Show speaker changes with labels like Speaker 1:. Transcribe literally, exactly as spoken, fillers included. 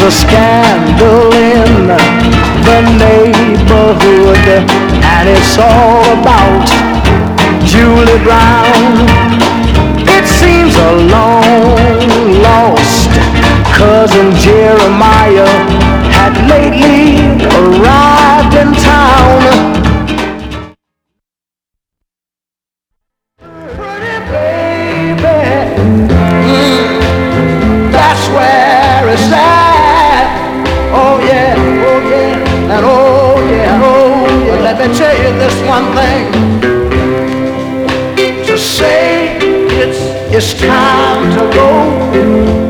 Speaker 1: a scandal in the neighborhood, and it's all about Julie Brown. It seems a long lost cousin Jeremiah had lately arrived in town. Pretty baby, mm, that's where it's at. Oh yeah, oh yeah, and oh yeah, oh yeah. But let me tell you this one thing. To say it's it's time to go,